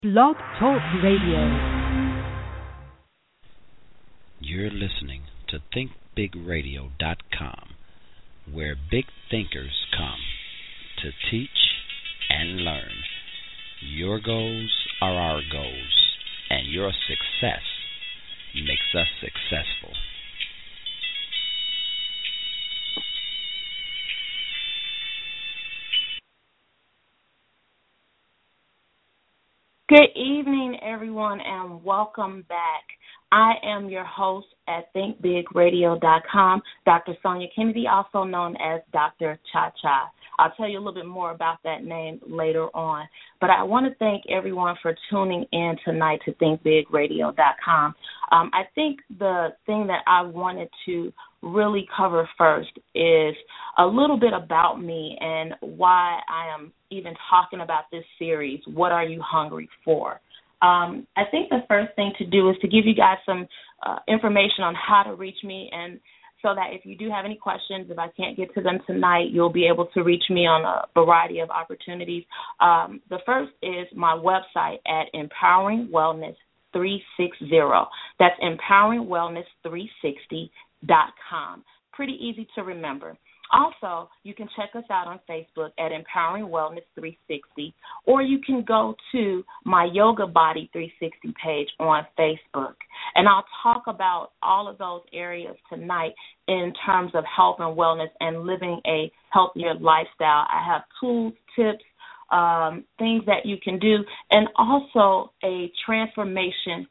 Blog Talk Radio. You're listening to ThinkBigRadio.com, where big thinkers come to teach and learn. Your goals are our goals, and your success makes us successful. Good evening, everyone, and welcome back. I am your host at ThinkBigRadio.com, Dr. Sonia Kennedy, also known as Dr. Cha-Cha. I'll tell you a little bit more about that name later on. But I want to thank everyone for tuning in tonight to ThinkBigRadio.com. I think the thing that I wanted to really cover first is a little bit about me and why I am even talking about this series, What Are You Hungry For? I think the first thing to do is to give you guys some information on how to reach me, and so that if you do have any questions, if I can't get to them tonight, you'll be able to reach me on a variety of opportunities. The first is my website at Empowering Wellness 360. That's EmpoweringWellness360.com. Pretty easy to remember. Also, you can check us out on Facebook at Empowering Wellness 360, or you can go to my Yoga Body 360 page on Facebook. And I'll talk about all of those areas tonight in terms of health and wellness and living a healthier lifestyle. I have tools, tips, things that you can do, and also a Transformation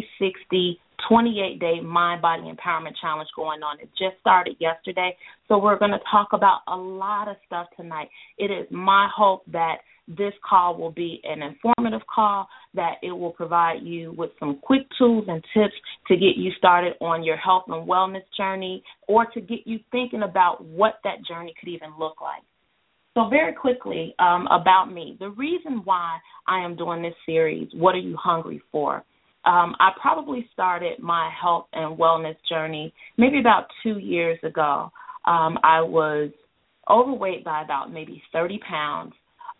360 28-day mind-body empowerment challenge going on. It just started yesterday, so we're going to talk about a lot of stuff tonight. It is my hope that this call will be an informative call, that it will provide you with some quick tools and tips to get you started on your health and wellness journey, or to get you thinking about what that journey could even look like. So very quickly about me, the reason why I am doing this series, What Are You Hungry For? I probably started my health and wellness journey maybe about 2 years ago. I was overweight by about maybe 30 pounds,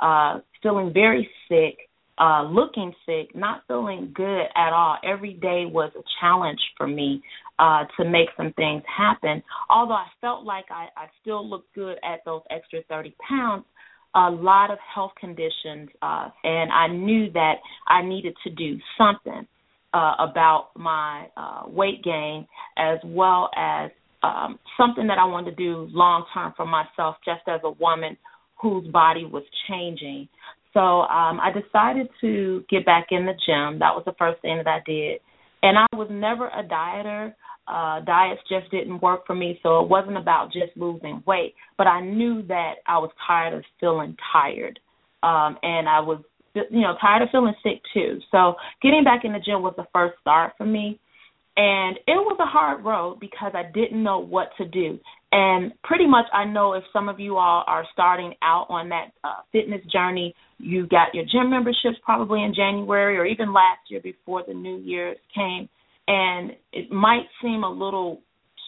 feeling very sick, looking sick, not feeling good at all. Every day was a challenge for me to make some things happen. Although I felt like I still looked good at those extra 30 pounds, a lot of health conditions, and I knew that I needed to do something about my weight gain, as well as something that I wanted to do long-term for myself, just as a woman whose body was changing. So I decided to get back in the gym. That was the first thing that I did. And I was never a dieter. Diets just didn't work for me, so it wasn't about just losing weight. But I knew that I was tired of feeling tired, and I was tired of feeling sick too. So getting back in the gym was the first start for me. And it was a hard road because I didn't know what to do. And pretty much I know if some of you all are starting out on that fitness journey, you got your gym memberships probably in January or even last year before the New Year came. And it might seem a little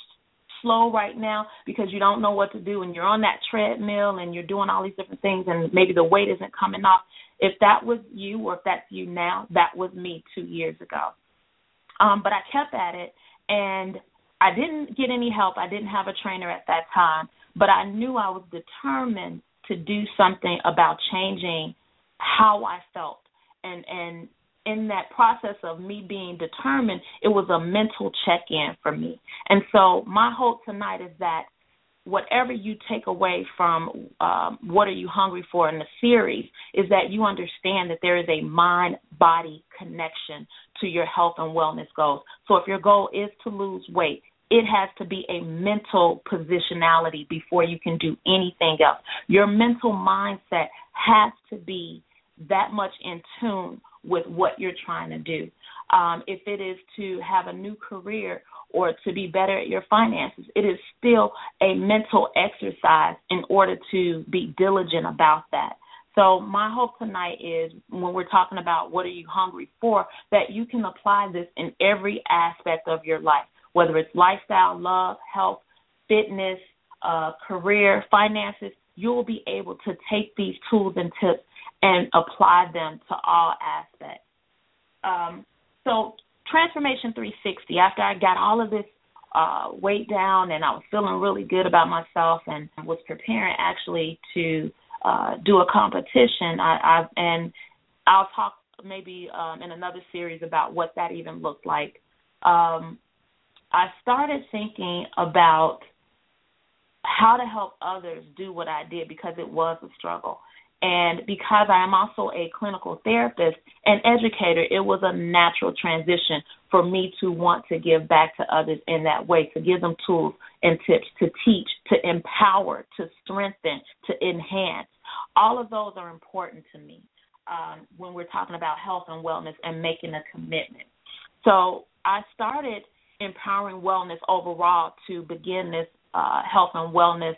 slow right now because you don't know what to do and you're on that treadmill and you're doing all these different things and maybe the weight isn't coming off. If that was you or if that's you now, that was me 2 years ago. But I kept at it, and I didn't get any help. I didn't have a trainer at that time, but I knew I was determined to do something about changing how I felt. And in that process of me being determined, it was a mental check-in for me. And so my hope tonight is that whatever you take away from What Are You Hungry For in the series is that you understand that there is a mind-body connection to your health and wellness goals. So if your goal is to lose weight, it has to be a mental positionality before you can do anything else. Your mental mindset has to be that much in tune with what you're trying to do. If it is to have a new career or to be better at your finances, it is still a mental exercise in order to be diligent about that. So my hope tonight is when we're talking about what are you hungry for, that you can apply this in every aspect of your life, whether it's lifestyle, love, health, fitness, career, finances. You will be able to take these tools and tips and apply them to all aspects. So Transformation 360, after I got all of this weight down and I was feeling really good about myself and was preparing actually to do a competition, and I'll talk maybe in another series about what that even looked like. I started thinking about how to help others do what I did because it was a struggle. And because I am also a clinical therapist and educator, it was a natural transition for me to want to give back to others in that way, to give them tools and tips, to teach, to empower, to strengthen, to enhance. All of those are important to me when we're talking about health and wellness and making a commitment. So I started Empowering Wellness overall to begin this health and wellness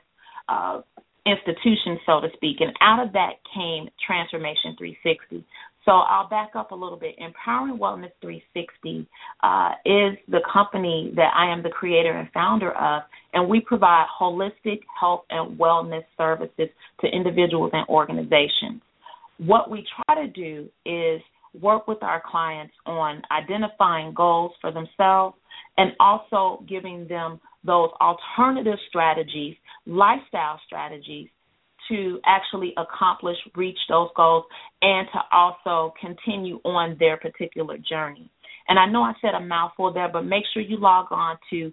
institution, so to speak, and out of that came Transformation 360. So I'll back up a little bit. Empowering Wellness 360 is the company that I am the creator and founder of, and we provide holistic health and wellness services to individuals and organizations. What we try to do is work with our clients on identifying goals for themselves and also giving them those alternative strategies, lifestyle strategies, to actually reach those goals, and to also continue on their particular journey. And I know I said a mouthful there, but make sure you log on to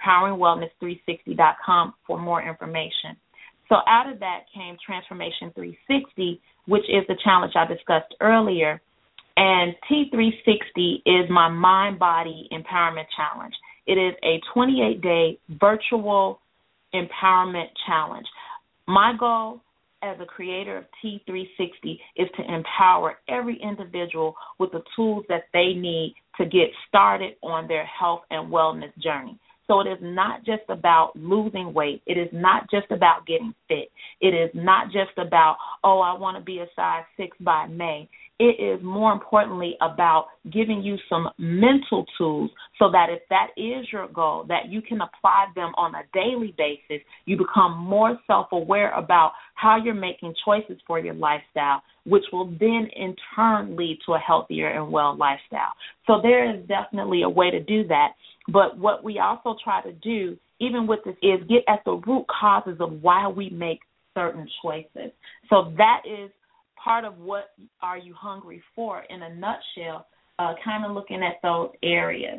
empoweringwellness360.com for more information. So out of that came Transformation 360, which is the challenge I discussed earlier. And T360 is my mind-body empowerment challenge. It is a 28-day virtual empowerment challenge. My goal as a creator of T360 is to empower every individual with the tools that they need to get started on their health and wellness journey. So it is not just about losing weight. It is not just about getting fit. It is not just about, I want to be a size 6 by May. It is more importantly about giving you some mental tools so that if that is your goal, that you can apply them on a daily basis. You become more self-aware about how you're making choices for your lifestyle, which will then in turn lead to a healthier and well lifestyle. So there is definitely a way to do that. But what we also try to do, even with this, is get at the root causes of why we make certain choices. So that is part of what are you hungry for in a nutshell, kind of looking at those areas.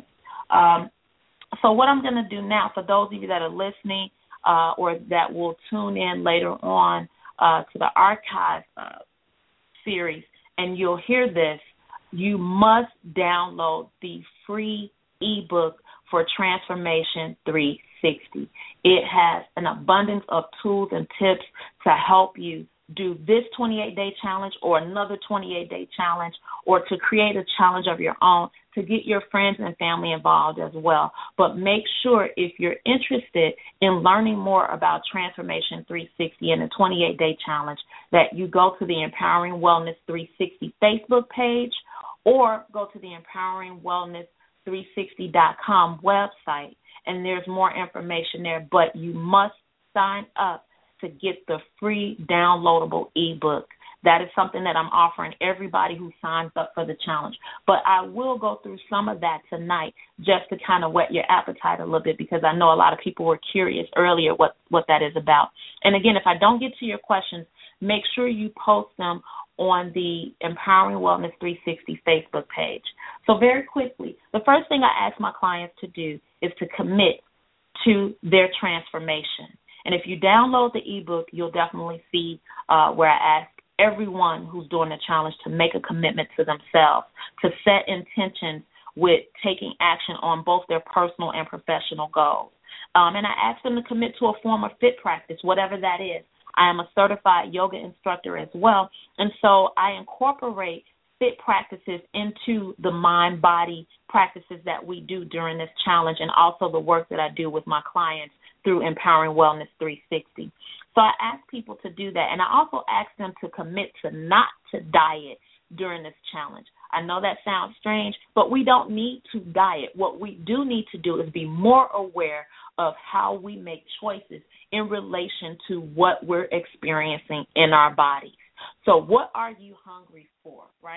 So what I'm going to do now, for those of you that are listening or that will tune in later on to the archive series, and you'll hear this, you must download the free ebook for Transformation 360. It has an abundance of tools and tips to help you do this 28-day challenge or another 28-day challenge, or to create a challenge of your own, to get your friends and family involved as well. But make sure, if you're interested in learning more about Transformation 360 and the 28-day challenge, that you go to the Empowering Wellness 360 Facebook page or go to the empoweringwellness360.com website, and there's more information there. But you must sign up to get the free downloadable ebook. That is something that I'm offering everybody who signs up for the challenge. But I will go through some of that tonight just to kind of whet your appetite a little bit, because I know a lot of people were curious earlier what that is about. And again, if I don't get to your questions, make sure you post them on the Empowering Wellness 360 Facebook page. So very quickly, the first thing I ask my clients to do is to commit to their transformation. And if you download the ebook, you'll definitely see where I ask everyone who's doing the challenge to make a commitment to themselves, to set intentions with taking action on both their personal and professional goals. And I ask them to commit to a form of fit practice, whatever that is. I am a certified yoga instructor as well, and so I incorporate fit practices into the mind-body practices that we do during this challenge, and also the work that I do with my clients through Empowering Wellness 360. So I ask people to do that, and I also ask them to commit to not to diet during this challenge. I know that sounds strange, but we don't need to diet. What we do need to do is be more aware of how we make choices in relation to what we're experiencing in our bodies. So what are you hungry for, right?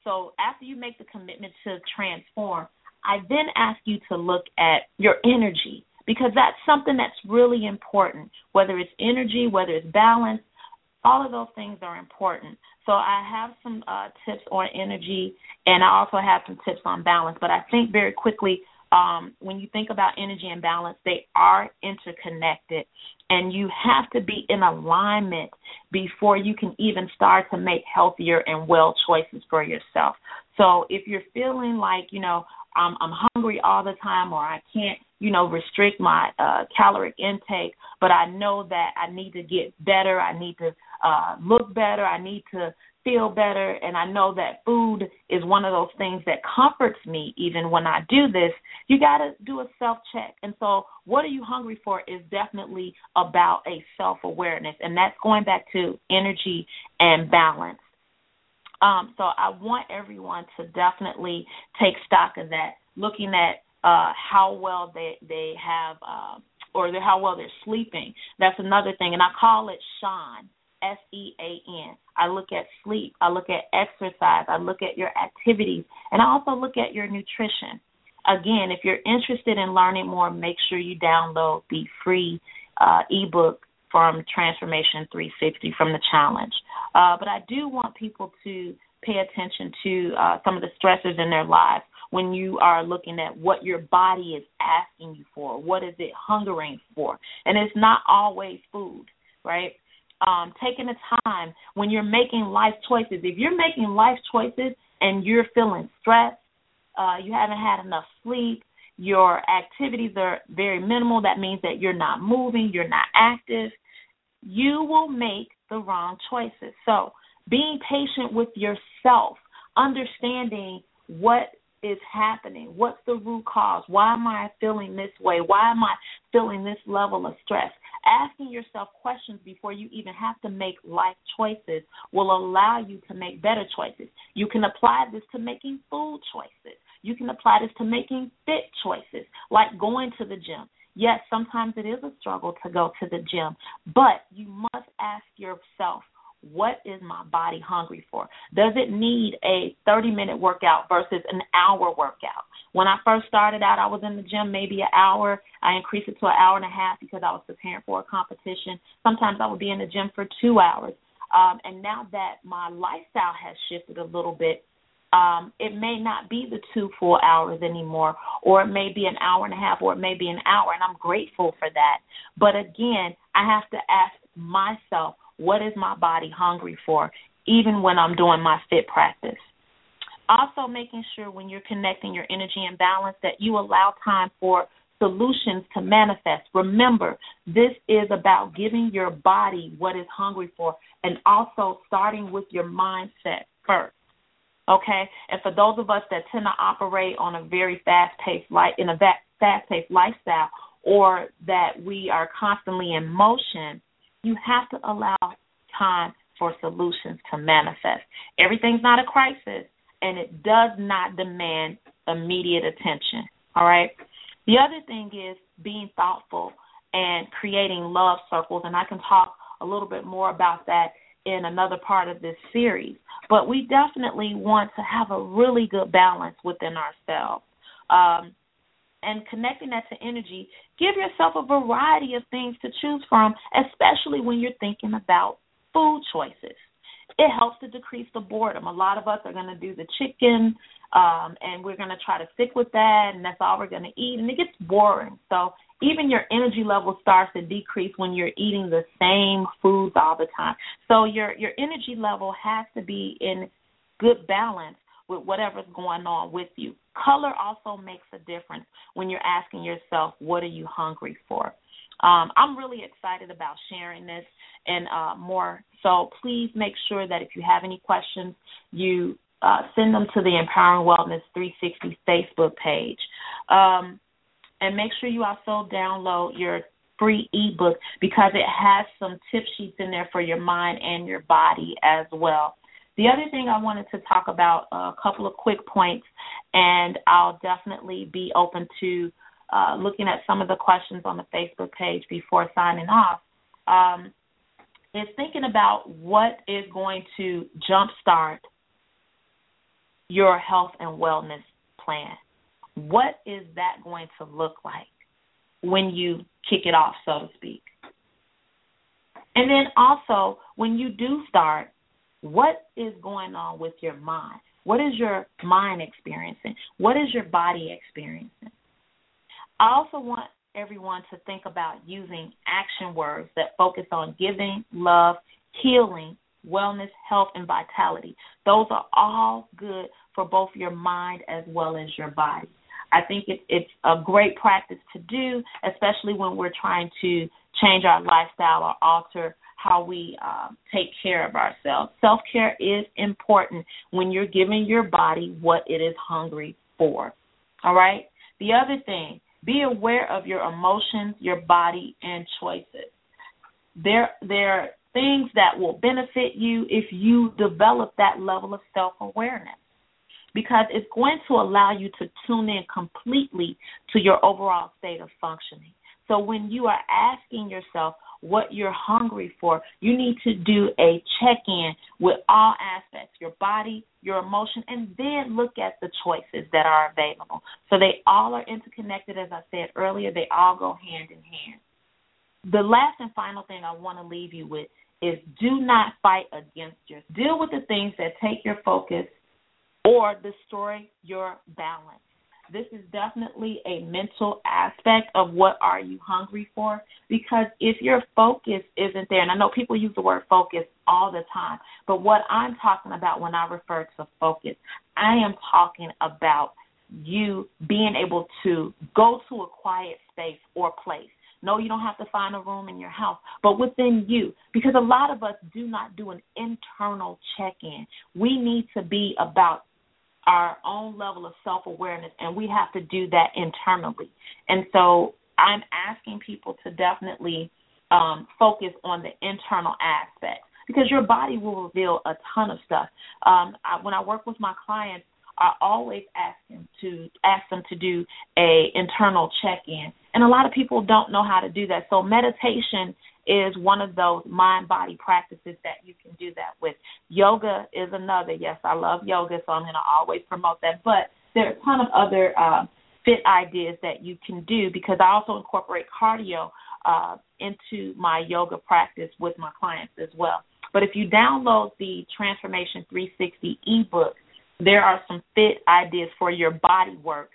So after you make the commitment to transform, I then ask you to look at your energy, because that's something that's really important, whether it's energy, whether it's balance. All of those things are important. So I have some tips on energy, and I also have some tips on balance. But I think very quickly, when you think about energy and balance, they are interconnected, and you have to be in alignment before you can even start to make healthier and well choices for yourself. So if you're feeling like, I'm hungry all the time, or I can't, restrict my caloric intake, but I know that I need to get better, I need to look better, I need to feel better, and I know that food is one of those things that comforts me even when I do this, you got to do a self-check. And so what are you hungry for is definitely about a self-awareness, and that's going back to energy and balance. So I want everyone to definitely take stock of that, looking at how well they have or how well they're sleeping. That's another thing, and I call it SEAN, SEAN. I look at sleep, I look at exercise, I look at your activities, and I also look at your nutrition. Again, if you're interested in learning more, make sure you download the free ebook from Transformation 360 from the challenge. But I do want people to pay attention to some of the stressors in their lives when you are looking at what your body is asking you for, what is it hungering for. And it's not always food, right? Taking the time when you're making life choices. If you're making life choices and you're feeling stressed, you haven't had enough sleep, your activities are very minimal, that means that you're not moving, you're not active, you will make the wrong choices. So being patient with yourself, understanding what is happening, what's the root cause, why am I feeling this way, why am I feeling this level of stress, asking yourself questions before you even have to make life choices will allow you to make better choices. You can apply this to making food choices. You can apply this to making fit choices, like going to the gym. Yes, sometimes it is a struggle to go to the gym, but you must ask yourself, what is my body hungry for? Does it need a 30-minute workout versus an hour workout? When I first started out, I was in the gym maybe an hour. I increased it to an hour and a half because I was preparing for a competition. Sometimes I would be in the gym for 2 hours. And now that my lifestyle has shifted a little bit, it may not be the 2 full hours anymore, or it may be an hour and a half, or it may be an hour, and I'm grateful for that. But again, I have to ask myself, what is my body hungry for, even when I'm doing my fit practice? Also making sure when you're connecting your energy and balance that you allow time for solutions to manifest. Remember, this is about giving your body what it's hungry for, and also starting with your mindset first. Okay? And for those of us that tend to operate on a very fast-paced lifestyle, or that we are constantly in motion, you have to allow time for solutions to manifest. Everything's not a crisis, and it does not demand immediate attention, all right? The other thing is being thoughtful and creating love circles, and I can talk a little bit more about that in another part of this series. But we definitely want to have a really good balance within ourselves. And connecting that to energy, give yourself a variety of things to choose from, especially when you're thinking about food choices. It helps to decrease the boredom. A lot of us are going to do the chicken, and we're going to try to stick with that, and that's all we're going to eat, and it gets boring. So even your energy level starts to decrease when you're eating the same foods all the time. So your energy level has to be in good balance with whatever's going on with you. Color also makes a difference when you're asking yourself, what are you hungry for? I'm really excited about sharing this and more. So please make sure that if you have any questions, you send them to the Empowering Wellness 360 Facebook page. And make sure you also download your free ebook, because it has some tip sheets in there for your mind and your body as well. The other thing I wanted to talk about, a couple of quick points, and I'll definitely be open to looking at some of the questions on the Facebook page before signing off, is thinking about what is going to jumpstart your health and wellness plan? What is that going to look like when you kick it off, so to speak? And then also, when you do start, what is going on with your mind? What is your mind experiencing? What is your body experiencing? I also want everyone to think about using action words that focus on giving, love, healing, wellness, health, and vitality. Those are all good for both your mind as well as your body. I think it's a great practice to do, especially when we're trying to change our lifestyle or alter how we take care of ourselves. Self-care is important when you're giving your body what it is hungry for. All right? The other thing, be aware of your emotions, your body, and choices. There are things that will benefit you if you develop that level of self-awareness, because it's going to allow you to tune in completely to your overall state of functioning. So when you are asking yourself what you're hungry for, you need to do a check-in with all aspects, your body, your emotion, and then look at the choices that are available. So they all are interconnected, as I said earlier. They all go hand in hand. The last and final thing I want to leave you with is do not fight against yourself. Deal with the things that take your focus or destroy your balance. This is definitely a mental aspect of what are you hungry for, because if your focus isn't there, and I know people use the word focus all the time, but what I'm talking about when I refer to focus, I am talking about you being able to go to a quiet space or place. No, you don't have to find a room in your house, but within you, because a lot of us do not do an internal check-in. We need to be about our own level of self-awareness, and we have to do that internally. And so I'm asking people to definitely focus on the internal aspects, because your body will reveal a ton of stuff. When I work with my clients, I always ask them to do a internal check-in, and a lot of people don't know how to do that. So meditation is one of those mind-body practices that you can do that with. Yoga is another. Yes, I love yoga, so I'm going to always promote that. But there are a ton of other fit ideas that you can do, because I also incorporate cardio into my yoga practice with my clients as well. But if you download the Transformation 360 ebook, there are some fit ideas for your body work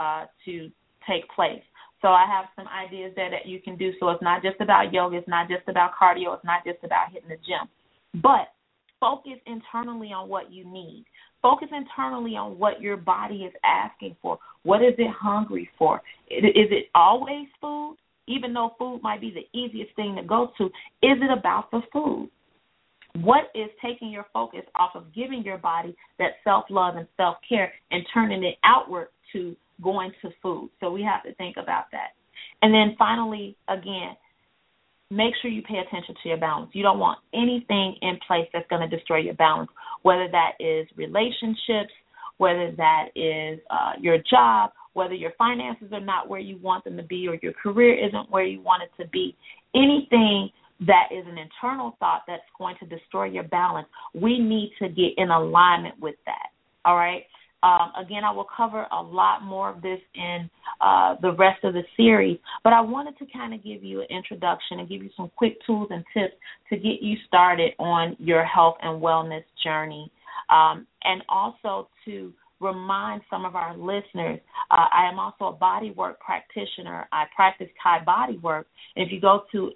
to take place. So I have some ideas there that you can do. So it's not just about yoga. It's not just about cardio. It's not just about hitting the gym. But focus internally on what you need. Focus internally on what your body is asking for. What is it hungry for? Is it always food? Even though food might be the easiest thing to go to, is it about the food? What is taking your focus off of giving your body that self-love and self-care and turning it outward to going to food? So we have to think about that. And then finally, again, make sure you pay attention to your balance. You don't want anything in place that's going to destroy your balance, whether that is relationships, whether that is your job, whether your finances are not where you want them to be, or your career isn't where you want it to be. Anything that is an internal thought that's going to destroy your balance, we need to get in alignment with that, all right? Again, I will cover a lot more of this in the rest of the series, but I wanted to kind of give you an introduction and give you some quick tools and tips to get you started on your health and wellness journey, and also to remind some of our listeners, I am also a bodywork practitioner. I practice Thai bodywork. If you go to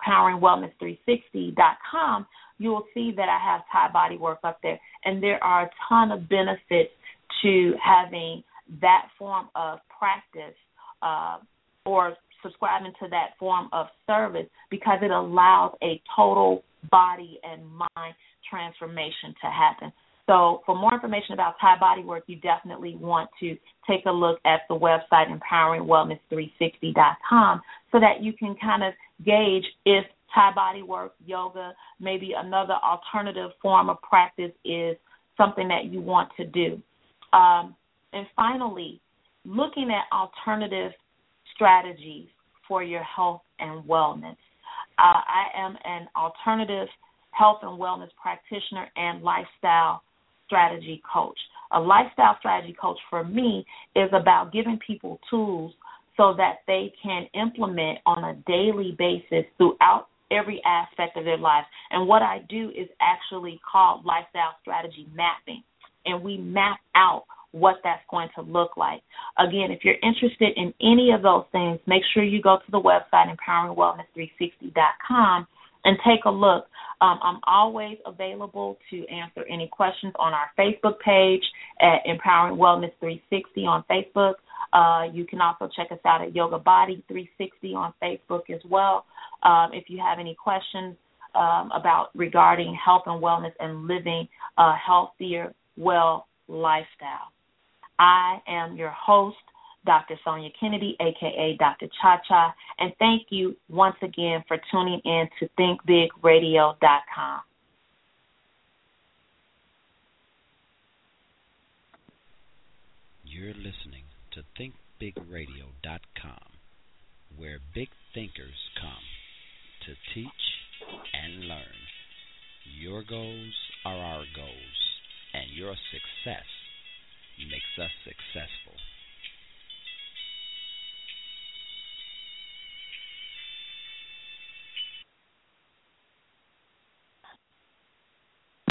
empoweringwellness360.com, you will see that I have Thai bodywork up there, and there are a ton of benefits to having that form of practice or subscribing to that form of service, because it allows a total body and mind transformation to happen. So for more information about Thai bodywork, you definitely want to take a look at the website empoweringwellness360.com so that you can kind of gauge if Thai bodywork, yoga, maybe another alternative form of practice is something that you want to do. And finally, looking at alternative strategies for your health and wellness. I am an alternative health and wellness practitioner and lifestyle strategy coach. A lifestyle strategy coach for me is about giving people tools so that they can implement on a daily basis throughout every aspect of their life. And what I do is actually called lifestyle strategy mapping, and we map out what that's going to look like. Again, if you're interested in any of those things, make sure you go to the website, empoweringwellness360.com, and take a look. I'm always available to answer any questions on our Facebook page at Empowering Wellness 360 on Facebook. You can also check us out at Yoga Body 360 on Facebook as well. If you have any questions regarding health and wellness and living a healthier, well lifestyle. I am your host, Dr. Sonia Kennedy, a.k.a. Dr. Cha-Cha, and thank you once again for tuning in to ThinkBigRadio.com. You're listening to ThinkBigRadio.com, where big thinkers come to teach and learn. Your goals are our goals, and your success makes us successful.